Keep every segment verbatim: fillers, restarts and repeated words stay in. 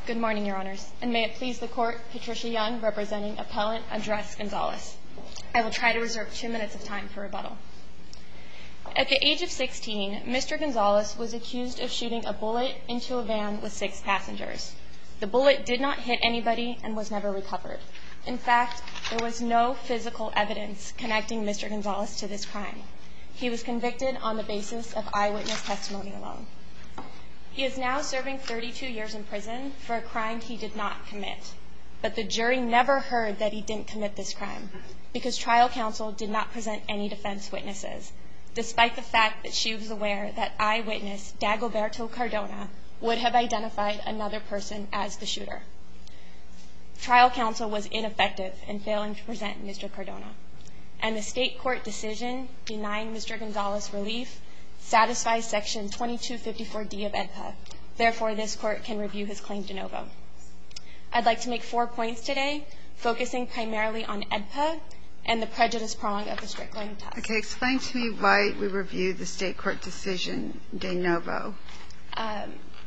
Good morning, Your Honors, and may it please the Court, Patricia Young, representing Appellant Andres Gonzalez. I will try to reserve two minutes of time for rebuttal. At the age of sixteen, Mister Gonzalez was accused of shooting a bullet into a van with six passengers. The bullet did not hit anybody and was never recovered. In fact, there was no physical evidence connecting Mister Gonzalez to this crime. He was convicted on the basis of eyewitness testimony alone. He is now serving thirty-two years in prison for a crime he did not commit. But the jury never heard that he didn't commit this crime because trial counsel did not present any defense witnesses, despite the fact that she was aware that eyewitness Dagoberto Cardona would have identified another person as the shooter. Trial counsel was ineffective in failing to present Mister Cardona, and the state court decision denying Mister Gonzalez relief satisfies Section twenty-two fifty-four D of E D P A. Therefore, this Court can review his claim de novo. I'd like to make four points today, focusing primarily on E D P A and the prejudice prong of the Strickland test. Okay, explain to me why we review the state court decision de novo. Um,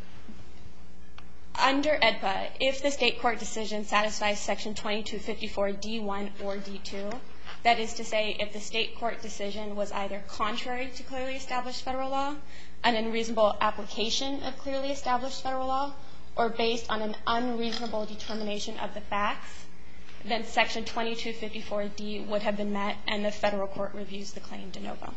under E D P A, if the state court decision satisfies Section twenty-two fifty-four D one or D two, that is to say, if the state court decision was either contrary to clearly established federal law, an unreasonable application of clearly established federal law, or based on an unreasonable determination of the facts, then Section twenty-two fifty-four D would have been met and the federal court reviews the claim de novo.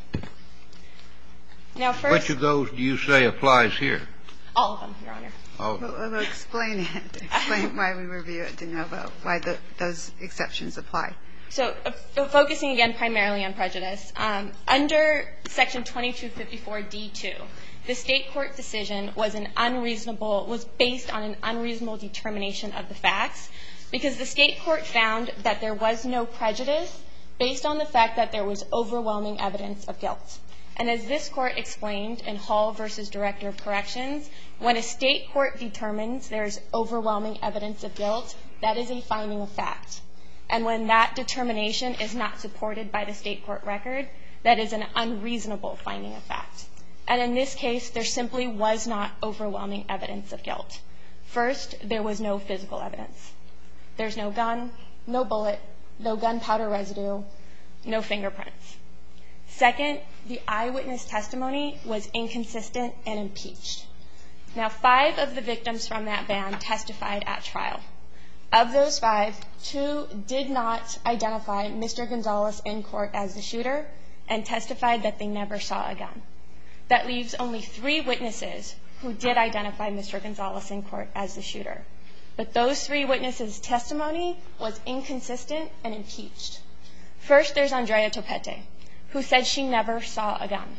Now, first, which of those do you say applies here? All of them, Your Honor. Oh. Well, well, explain it. Explain why we review it de novo, why the, those exceptions apply. So, uh, focusing again primarily on prejudice, um, under Section twenty-two fifty-four D two, the state court decision was an unreasonable, was based on an unreasonable determination of the facts, because the state court found that there was no prejudice based on the fact that there was overwhelming evidence of guilt. And as this court explained in Hall versus Director of Corrections, when a state court determines there's overwhelming evidence of guilt, that is a finding of fact. And when that determination is not supported by the state court record, that is an unreasonable finding of fact. And in this case, there simply was not overwhelming evidence of guilt. First, there was no physical evidence. There's no gun, no bullet, no gunpowder residue, no fingerprints. Second, the eyewitness testimony was inconsistent and impeached. Now, five of the victims from that van testified at trial. Of those five, two did not identify Mister Gonzalez in court as the shooter and testified that they never saw a gun. That leaves only three witnesses who did identify Mister Gonzalez in court as the shooter. But those three witnesses' testimony was inconsistent and impeached. First, there's Andrea Topete, who said she never saw a gun.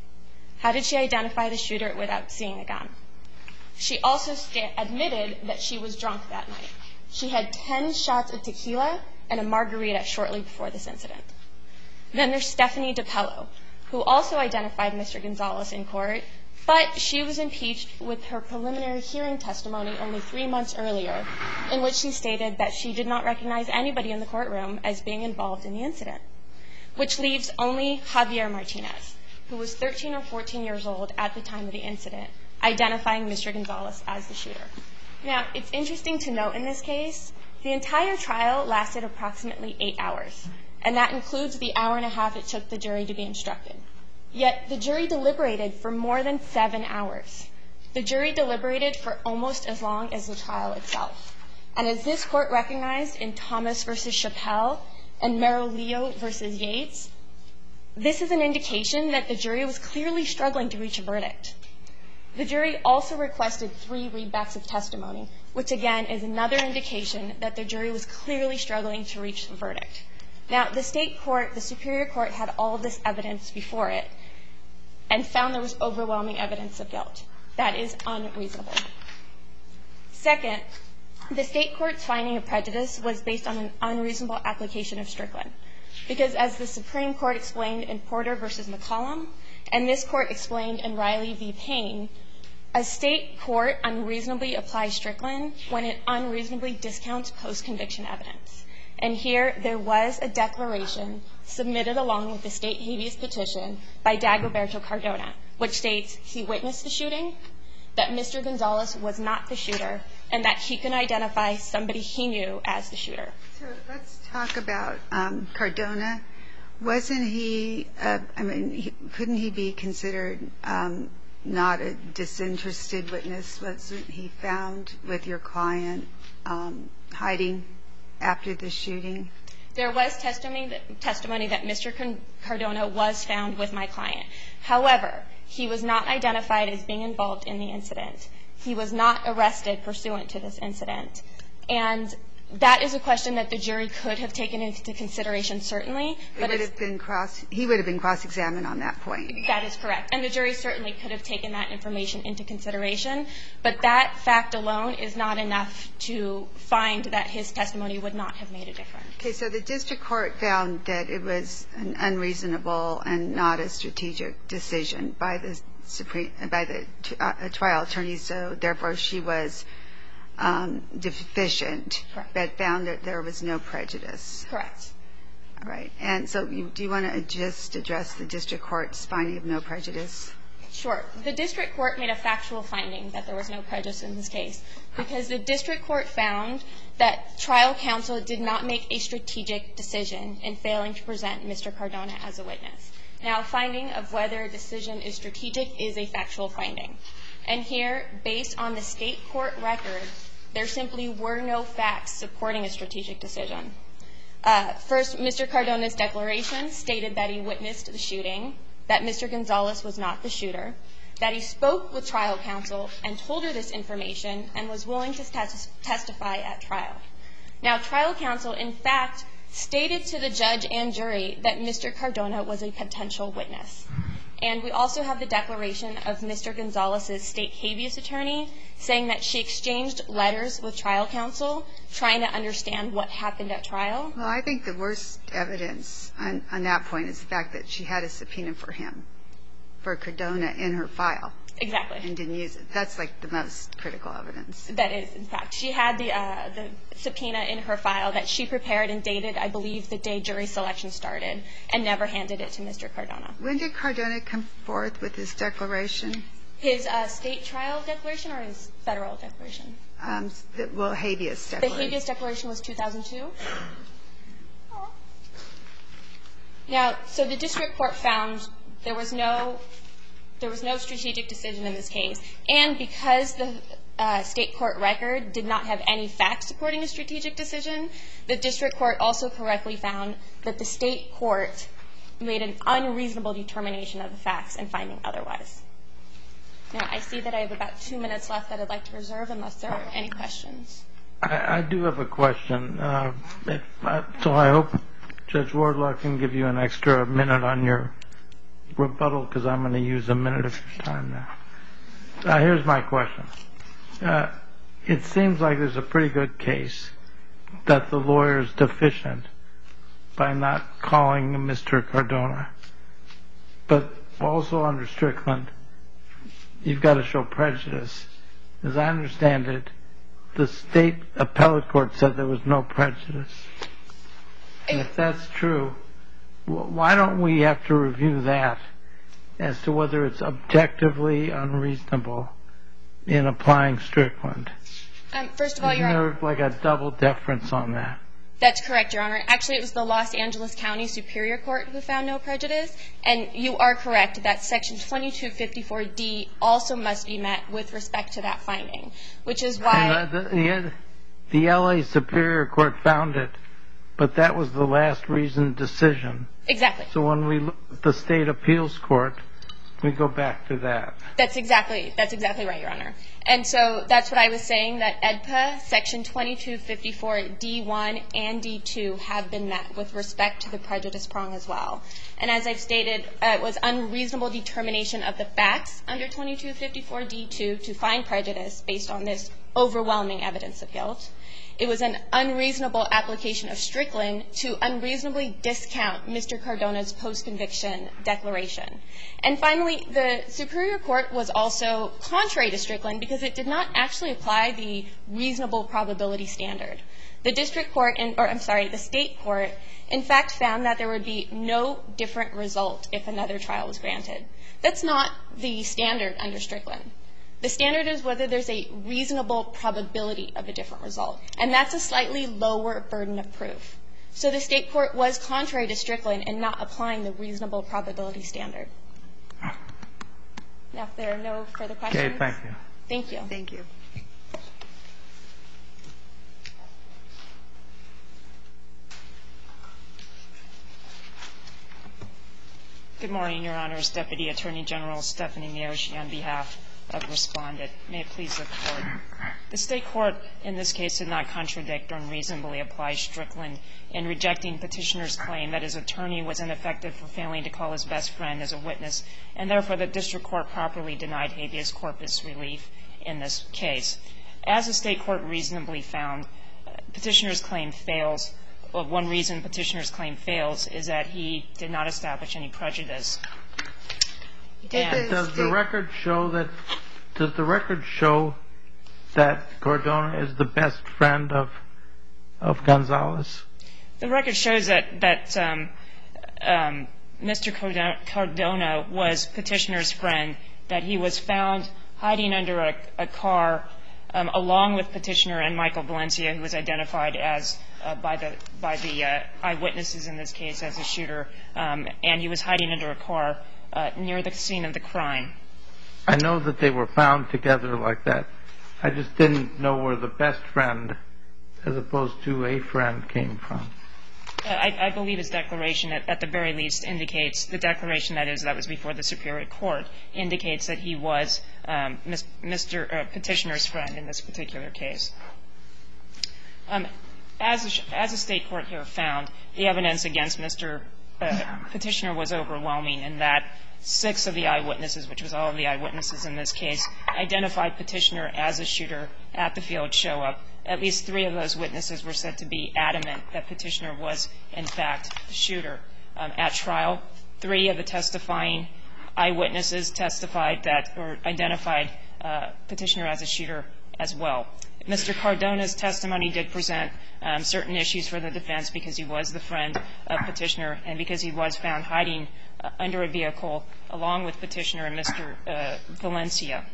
How did she identify the shooter without seeing a gun? She also st- admitted that she was drunk that night. She had ten shots of tequila and a margarita shortly before this incident. Then there's Stephanie DiPello, who also identified Mister Gonzalez in court, but she was impeached with her preliminary hearing testimony only three months earlier, in which she stated that she did not recognize anybody in the courtroom as being involved in the incident, which leaves only Javier Martinez, who was thirteen or fourteen years old at the time of the incident, identifying Mister Gonzalez as the shooter. Now, it's interesting to note in this case, the entire trial lasted approximately eight hours, and that includes the hour and a half it took the jury to be instructed. Yet, the jury deliberated for more than seven hours. The jury deliberated for almost as long as the trial itself. And as this court recognized in Thomas versus Chappelle and Merilio versus Yates, this is an indication that the jury was clearly struggling to reach a verdict. The jury also requested three readbacks of testimony, which again is another indication that the jury was clearly struggling to reach the verdict. Now, the state court, the Superior Court, had all of this evidence before it and found there was overwhelming evidence of guilt. That is unreasonable. Second, the state court's finding of prejudice was based on an unreasonable application of Strickland, because as the Supreme Court explained in Porter versus McCollum, and this court explained in Riley v. Payne, a state court unreasonably applies Strickland when it unreasonably discounts post-conviction evidence. And here, there was a declaration submitted along with the state habeas petition by Dagoberto Cardona, which states he witnessed the shooting, that Mister Gonzalez was not the shooter, and that he can identify somebody he knew as the shooter. So let's talk about um, Cardona. Wasn't he, uh, I mean, he, couldn't he be considered um, not a disinterested witness? Wasn't he found with your client um, hiding after the shooting? There was testimony that, testimony that Mister Cardona was found with my client. However, he was not identified as being involved in the incident. He was not arrested pursuant to this incident. And that is a question that the jury could have taken into consideration, certainly. But it would have been cross, he would have been cross-examined on that point. That is correct. And the jury certainly could have taken that information into consideration. But that fact alone is not enough to find that his testimony would not have made a difference. Okay, so the district court found that it was an unreasonable and not a strategic decision by the Supreme, by the uh, trial attorney, so therefore she was um, deficient, Correct. But found that there was no prejudice. Correct. All right. And so you, do you want to just address the district court's finding of no prejudice? Sure. The district court made a factual finding that there was no prejudice in this case because the district court found that trial counsel did not make a strategic decision in failing to present Mister Cardona as a witness. Now, finding of whether a decision is strategic is a factual finding. And here, based on the state court record, there simply were no facts supporting a strategic decision. Uh, first, Mister Cardona's declaration stated that he witnessed the shooting, that Mister Gonzalez was not the shooter, that he spoke with trial counsel and told her this information and was willing to tes- testify at trial. Now, trial counsel, in fact, stated to the judge and jury that Mister Cardona was a potential witness. And we also have the declaration of Mister Gonzalez's state habeas attorney saying that she exchanged letters with trial counsel trying to understand what happened at trial. Well, I think the worst evidence on, on that point is the fact that she had a subpoena for him, for Cardona, in her file. Exactly. And didn't use it. That's like the most critical evidence. That is, in fact. She had the, uh, the subpoena in her file that she prepared and dated, I believe, the day jury selection started, and never handed it to Mister Cardona. When did Cardona come forth with his declaration? His uh, state trial declaration or his federal declaration? Um, the, well, habeas declaration. The habeas declaration was two thousand two. Now, so the district court found there was no there was no strategic decision in this case, and because the uh, state court record did not have any facts supporting a strategic decision, the district court also correctly found that the state court made an unreasonable determination of the facts and finding otherwise. Now, I see that I have about two minutes left that I'd like to reserve unless there are any questions. I, I do have a question. Uh, if I, so I hope Judge Wardlaw can give you an extra minute on your rebuttal because I'm going to use a minute of your time now. Uh, here's my question. Uh, it seems like there's a pretty good case that the lawyer is deficient by not calling Mister Cardona. But also under Strickland, you've got to show prejudice. As I understand it, the state appellate court said there was no prejudice. And if that's true, why don't we have to review that as to whether it's objectively unreasonable in applying Strickland? Um, first of all, Isn't Your Honor, there like a double deference on that? that's correct, Your Honor. Actually, it was the Los Angeles County Superior Court who found no prejudice, and you are correct that Section twenty-two fifty-four D also must be met with respect to that finding, which is why And, uh, the, the, the L A Superior Court found it, but that was the last reasoned decision. Exactly. So when we look at the state appeals court, we go back to that. That's exactly that's exactly right, Your Honor. And so that's what I was saying, that E D P A, Section twenty-two fifty-four D one and D two have been met with respect to the prejudice prong as well. And as I've stated, uh, it was unreasonable determination of the facts under twenty-two fifty-four D two to find prejudice based on this overwhelming evidence of guilt. It was an unreasonable application of Strickland to unreasonably discount Mister Cardona's post-conviction declaration. And finally, the Superior Court was also contrary to Strickland because it did not actually apply the reasonable probability standard. The district court, in, or I'm sorry, the state court, in fact found that there would be no different result if another trial was granted. That's not the standard under Strickland. The standard is whether there's a reasonable probability of a different result. And that's a slightly lower burden of proof. So the state court was contrary to Strickland in not applying the reasonable probability standard. Now, if there are no further questions. Okay, thank you. Thank you. Thank you. Good morning, Your Honors. Deputy Attorney General Stephanie Miyoshi on behalf of Respondent. May it please the Court. The state court in this case did not contradict or unreasonably apply Strickland in rejecting petitioner's claim that his attorney was ineffective for failing to call his best friend as a witness, and therefore the district court properly denied habeas corpus relief in this case. As the state court reasonably found, petitioner's claim fails. Well, one reason petitioner's claim fails is that he did not establish any prejudice. Did Does the record show that does the record show that Cardona is the best friend of of Gonzalez? The record shows that that um, um, Mister Cardona was petitioner's friend, that he was found hiding under a, a car um, along with petitioner and Michael Valencia, who was identified as uh, by the by the uh, eyewitnesses in this case as a shooter, um, and he was hiding under a car uh, near the scene of the crime. I know that they were found together like that. I just didn't know where the best friend, as opposed to a friend, came from. I, I believe his declaration, at, at the very least, indicates, the declaration that is that was before the Superior Court, indicates that he was um, Mister Uh, petitioner's friend in this particular case. Um, as, a, as a state court here found, the evidence against Mister Uh, petitioner was overwhelming in that six of the eyewitnesses, which was all of the eyewitnesses in this case, identified petitioner as a shooter at the field show-up. At least three of those witnesses were said to be adamant that petitioner was, in fact, the shooter. Um, at trial, three of the testifying eyewitnesses testified that, or identified uh, petitioner as a shooter as well. Mister Cardona's testimony did present um, certain issues for the defense because he was the friend of petitioner and because he was found hiding uh, under a vehicle along with petitioner and Mister Uh, Valencia.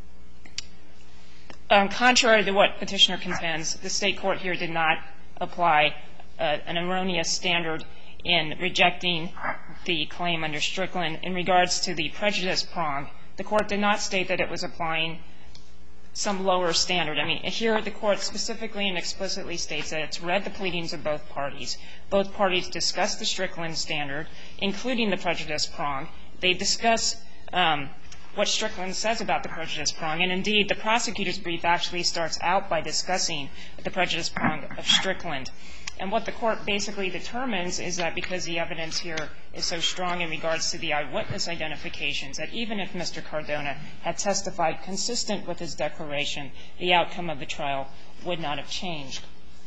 Um, contrary to what petitioner contends, the state court here did not apply uh, an erroneous standard in rejecting the claim under Strickland. In regards to the prejudice prong, the court did not state that it was applying some lower standard. I mean, here the court specifically and explicitly states that it's read the pleadings of both parties. Both parties discuss the Strickland standard, including the prejudice prong. They discuss um, what Strickland says about the prejudice prong. And indeed, the prosecutor's brief actually starts out by discussing the prejudice prong of Strickland. And what the court basically determines is that because the evidence here is so strong in regards to the eyewitness identifications, that even if Mister Cardona had testified consistent with his declaration, the outcome of the trial would not have changed.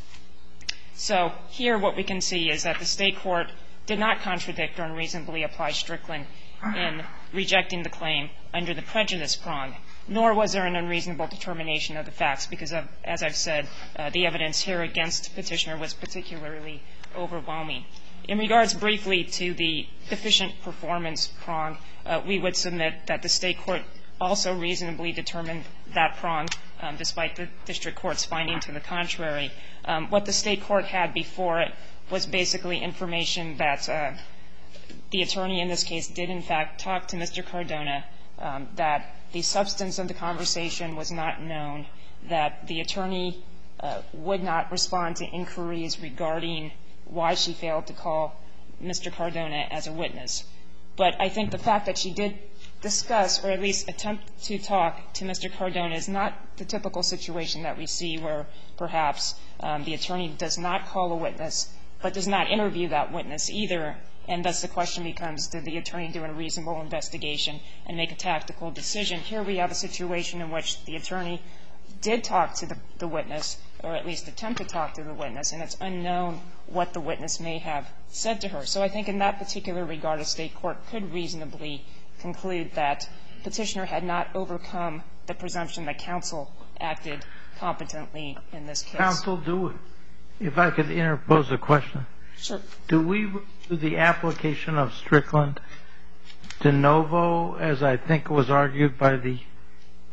So here what we can see is that the state court did not contradict or unreasonably apply Strickland in rejecting the claim under the prejudice prong, nor was there an unreasonable determination of the facts because, of, as I've said, uh, the evidence here against petitioner was particularly overwhelming. In regards briefly to the deficient performance prong, uh, we would submit that the state court also reasonably determined that prong, um, despite the district court's finding to the contrary. Um, what the state court had before it was basically information that uh, the attorney in this case did in fact talk to Mister Cardona, um, that the substance of the conversation was not known, that the attorney uh, would not respond to inquiries regarding why she failed to call Mister Cardona as a witness. But I think the fact that she did discuss or at least attempt to talk to Mister Cardona is not the typical situation that we see where perhaps um, the attorney does not call a witness but does not interview that witness either. And thus the question becomes, did the attorney do a reasonable investigation and make a tactical decision? Here we have a situation in which the attorney did talk to the, the witness, or at least attempt to talk to the witness, and it's unknown what the witness may have said to her. So I think in that particular regard, a state court could reasonably conclude that petitioner had not overcome the presumption that counsel acted competently in this case. Counsel, do, if I could interpose a question. Sure. Do we do the application of Strickland de novo, as I think was argued by the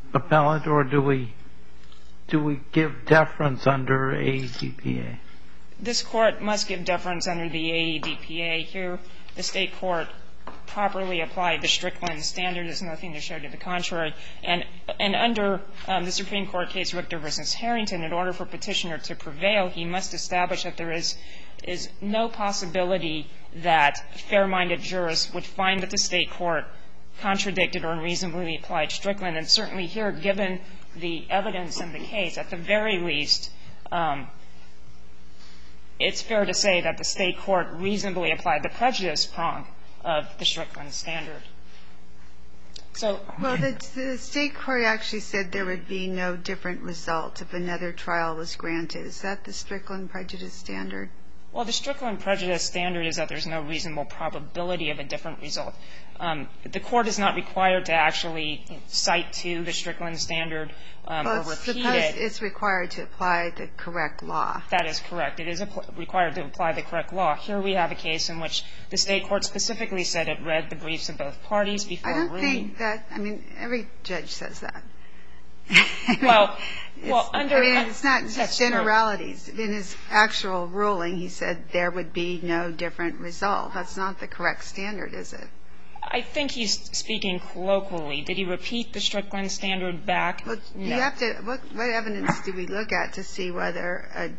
appellant, or do we do we give deference under A E D P A? This Court must give deference under the A E D P A. Here, the State court properly applied the Strickland standard. There's nothing to show to the contrary. And and under um, the Supreme Court case Richter v. Harrington, in order for Petitioner to prevail, he must establish that there is is no possibility that fair-minded jurists would find that the State court contradicted or unreasonably applied Strickland. And certainly here, given the evidence in the case, at the very least, um, it's fair to say that the State court reasonably applied the prejudice prong of the Strickland standard. So well, the, the State court actually said there would be no different result if another trial was granted. Is that the Strickland prejudice standard? Well, the Strickland prejudice standard is that there's no reasonable probability of a different result. Um, the Court is not required to actually cite to the Strickland standard um, well, or repeat suppose it. It's required to apply the correct law. That is correct. It is required to apply the correct law. Here we have a case in which the State court specifically said it read the briefs of both parties before ruling. I don't think that – I mean, every judge says that. Well, It's, well, under I mean, it's not just true. generalities. In his actual ruling, he said there would be no different result. That's not the correct standard, is it? I think he's speaking colloquially. Did he repeat the Strickland standard back? Well, no. you have to. What, what evidence do we look at to see whether a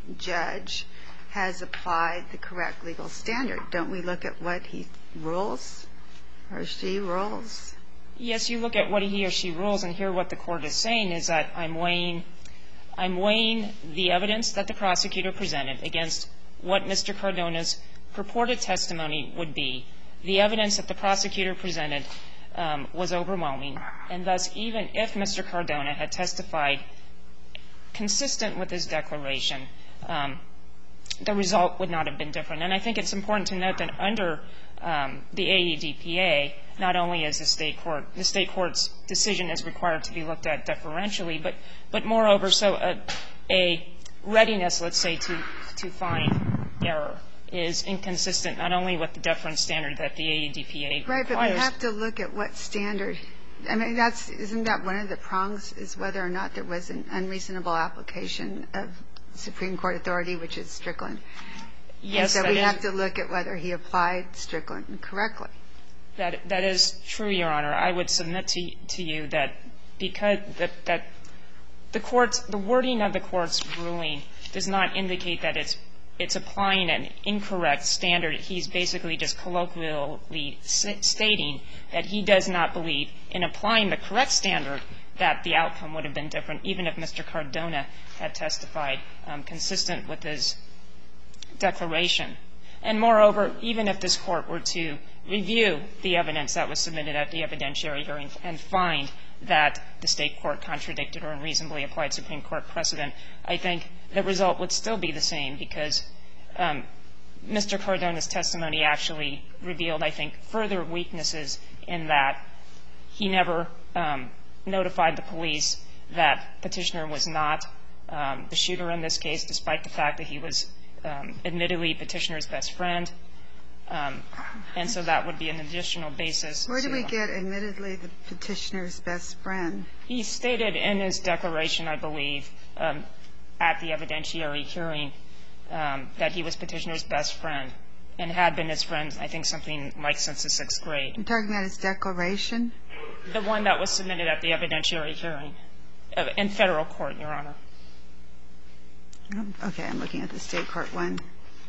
judge has applied the correct legal standard? Don't we look at what he rules or she rules? Yes, you look at what he or she rules, and here what the Court is saying is that I'm weighing, I'm weighing the evidence that the prosecutor presented against what Mister Cardona's purported testimony would be. The evidence that the prosecutor presented um, was overwhelming, and thus even if Mister Cardona had testified consistent with his declaration, um, the result would not have been different. And I think it's important to note that under um, the A E D P A, not only is the State court, the State court's decision is required to be looked at deferentially, but, but moreover, so a, a readiness, let's say, to, to find error is inconsistent not only with the deference standard that the A E D P A requires. Right, but we have to look at what standard. I mean, that's, isn't that one of the prongs, is whether or not there was an unreasonable application of Supreme Court authority, which is Strickland. Yes, and so that we is, have to look at whether he applied Strickland correctly. That that is true, Your Honor. I would submit to to you that because that that the court's the wording of the court's ruling does not indicate that it's it's applying an incorrect standard. He's basically just colloquially stating that he does not believe in applying the correct standard that the outcome would have been different, even if Mister Cardona had testified um, consistent with his declaration. And moreover, even if this Court were to review the evidence that was submitted at the evidentiary hearing and find that the State court contradicted or unreasonably applied Supreme Court precedent, I think the result would still be the same because um, Mister Cardona's testimony actually revealed, I think, further weaknesses in that he never um, notified the police that Petitioner was not um, the shooter in this case, despite the fact that he was um, admittedly Petitioner's best friend. Um, and so that would be an additional basis. Where do we get, admittedly, the Petitioner's best friend? He stated in his declaration, I believe, um, at the evidentiary hearing, um, that he was Petitioner's best friend and had been his friend, I think, something like since the sixth grade. You're talking about his declaration? The one that was submitted at the evidentiary hearing uh, in Federal court, Your Honor. Okay, I'm looking at the State court one.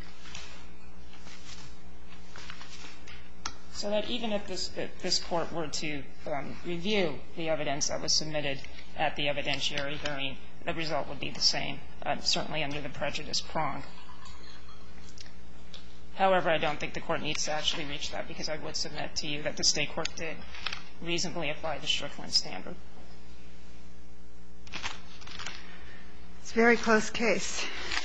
So that even if this, if this Court were to um, review the evidence that was submitted at the evidentiary hearing, the result would be the same, uh, certainly under the prejudice prong. However, I don't think the Court needs to actually reach that because I would submit to you that the State court did reasonably apply the Strickland standard. It's a very close case.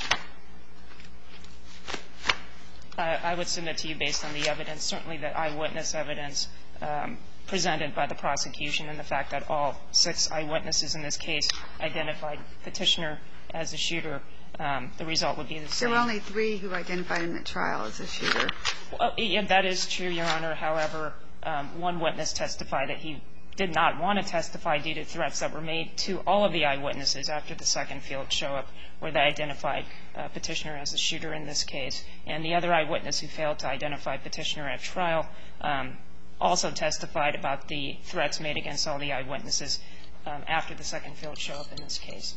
I, I would submit to you based on the evidence, certainly the eyewitness evidence um, presented by the prosecution and the fact that all six eyewitnesses in this case identified Petitioner as the shooter, um, the result would be the same. There were only three who identified him at trial as a shooter. Well, yeah, that is true, Your Honor. However, um, one witness testified that he did not want to testify due to threats that were made to all of the eyewitnesses after the second field show-up, where they identified uh, Petitioner as the shooter in this case. And the other eyewitness who failed to identify Petitioner at trial um, also testified about the threats made against all the eyewitnesses um, after the second field show-up in this case.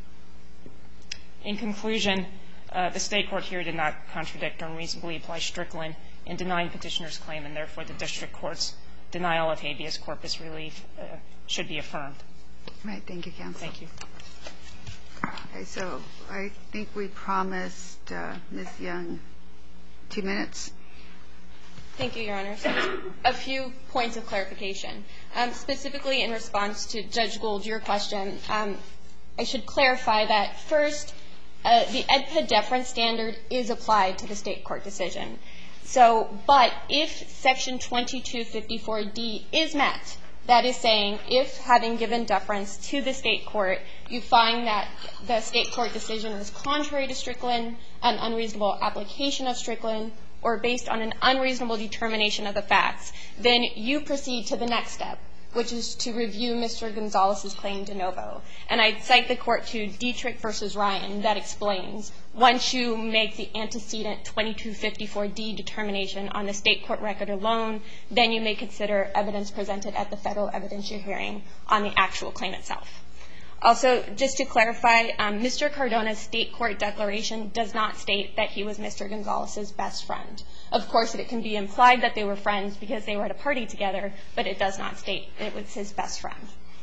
In conclusion, uh, the State court here did not contradict or unreasonably apply Strickland in denying Petitioner's claim, and therefore the district court's denial of habeas corpus relief uh, should be affirmed. Right. Thank you, counsel. Thank you. Okay, so I think we promised uh, Miz Young two minutes. Thank you, Your Honor. So just a few points of clarification. Um, specifically in response to Judge Gould, your question, um, I should clarify that first, uh, the E D P A deference standard is applied to the State court decision. So, but if Section twenty-two fifty-four D is met, that is saying if, having given deference to the State court, you find that the State court decision is contrary to Strickland, an unreasonable application of Strickland, or based on an unreasonable determination of the facts, then you proceed to the next step, which is to review Mister Gonzalez's claim de novo. And I cite the court to Dietrich versus Ryan that explains once you make the antecedent twenty-two fifty-four D determination on the State court record alone, then you may consider evidence presented at the federal evidentiary hearing on the actual claim itself. Also, just to clarify, um, Mister Cardona's State court declaration does not state that he was Mister Gonzalez's best friend. Of course, it can be implied that they were friends because they were at a party together, but it does not state it was his best friend.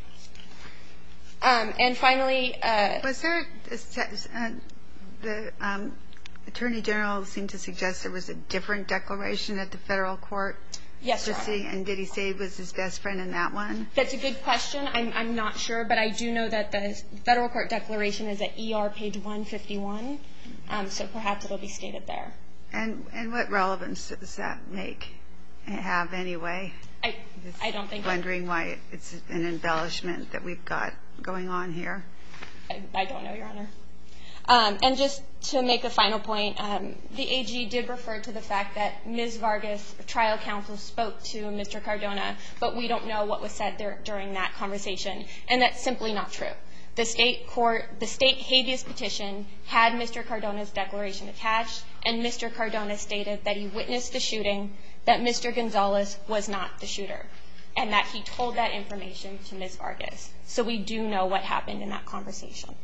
Um, and finally, uh, was there a, uh, the um, Attorney General seemed to suggest there was a different declaration at the federal court? Yes, Your Honor. And did he say he was his best friend in that one? That's a good question. I'm, I'm not sure, but I do know that the federal court declaration is at E R page one fifty-one, um, so perhaps it'll be stated there. And and what relevance does that make, have anyway? I, I don't think. Wondering why it's an embellishment that we've got going on here. I, I don't know, Your Honor. Um, and just to make a final point, um, the A G did refer to the fact that Miz Vargas, trial counsel, spoke to Mister Cardona, but we don't know what was said there during that conversation, and that's simply not true. The state court, the state habeas petition had Mister Cardona's declaration attached, and Mister Cardona stated that he witnessed the shooting, that Mister Gonzalez was not the shooter, and that he told that information to Miz Vargas. So we do know what happened in that conversation.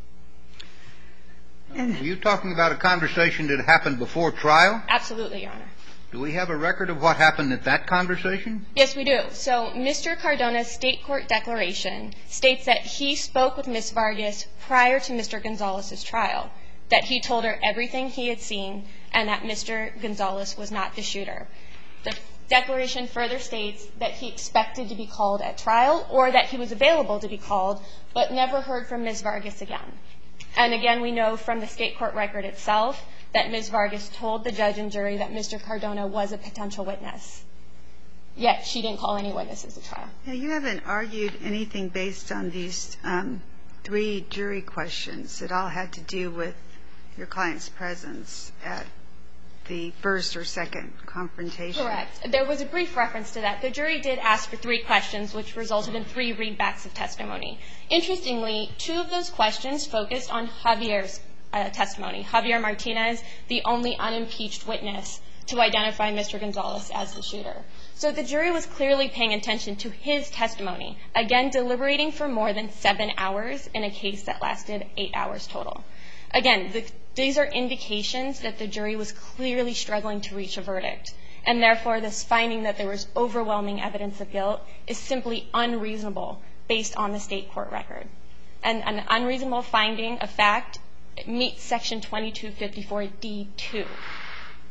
Are you talking about a conversation that happened before trial? Absolutely, Your Honor. Do we have a record of what happened at that conversation? Yes, we do. So Mister Cardona's state court declaration states that he spoke with Miz Vargas prior to Mister Gonzalez's trial, that he told her everything he had seen, and that Mister Gonzalez was not the shooter. The declaration further states that he expected to be called at trial or that he was available to be called, but never heard from Miz Vargas again. And again, we know from the state court record itself that Miz Vargas told the judge and jury that Mister Cardona was a potential witness. Yet she didn't call any witnesses at trial. Now, you haven't argued anything based on these um, three jury questions that all had to do with your client's presence at the first or second confrontation. Correct. There was a brief reference to that. The jury did ask for three questions, which resulted in three readbacks of testimony. Interestingly, two of those questions focused on Javier's uh, testimony. Javier Martinez, the only unimpeached witness to identify Mister Gonzalez as the shooter. So the jury was clearly paying attention to his testimony, again, deliberating for more than seven hours in a case that lasted eight hours total. Again, the, these are indications that the jury was clearly struggling to reach a verdict, and therefore this finding that there was overwhelming evidence of guilt is simply unreasonable based on the state court record. And an unreasonable finding of fact meets Section twenty-two fifty-four D two.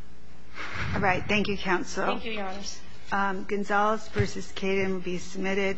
All right. Thank you, counsel. Thank you, Your Honors. Um, Gonzalez versus Caden will be submitted.